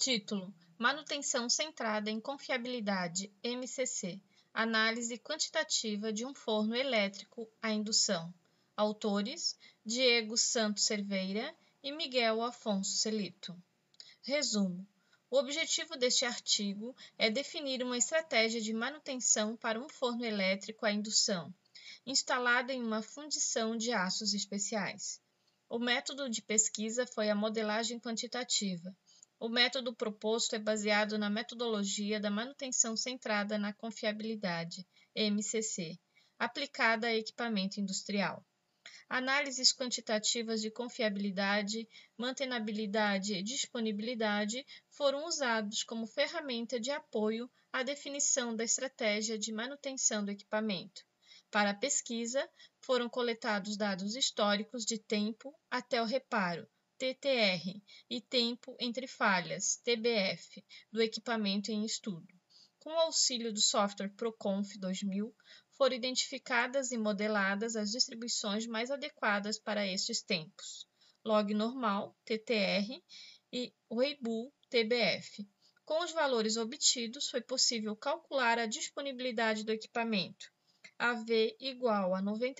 Título: Manutenção centrada em confiabilidade, MCC. Análise quantitativa de um forno elétrico à indução. Autores: Diego Santos Cerveira e Miguel Afonso Celito. Resumo: o objetivo deste artigo é definir uma estratégia de manutenção para um forno elétrico à indução, instalado em uma fundição de aços especiais. O método de pesquisa foi a modelagem quantitativa. O método proposto é baseado na metodologia da manutenção centrada na confiabilidade, MCC, aplicada a equipamento industrial. Análises quantitativas de confiabilidade, mantenabilidade e disponibilidade foram usados como ferramenta de apoio à definição da estratégia de manutenção do equipamento. Para a pesquisa, foram coletados dados históricos de tempo até o reparo, TTR, e tempo entre falhas, TBF, do equipamento em estudo. Com o auxílio do software Proconf 2000, foram identificadas e modeladas as distribuições mais adequadas para estes tempos, log normal, TTR, e Weibull, TBF. Com os valores obtidos, foi possível calcular a disponibilidade do equipamento, AV igual a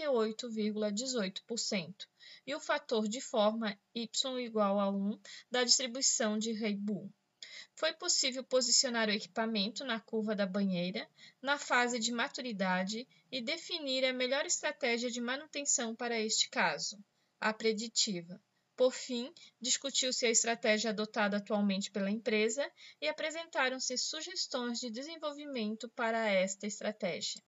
98,18%, e o fator de forma y igual a 1 da distribuição de Weibull. Foi possível posicionar o equipamento na curva da banheira, na fase de maturidade, e definir a melhor estratégia de manutenção para este caso, a preditiva. Por fim, discutiu-se a estratégia adotada atualmente pela empresa e apresentaram-se sugestões de desenvolvimento para esta estratégia.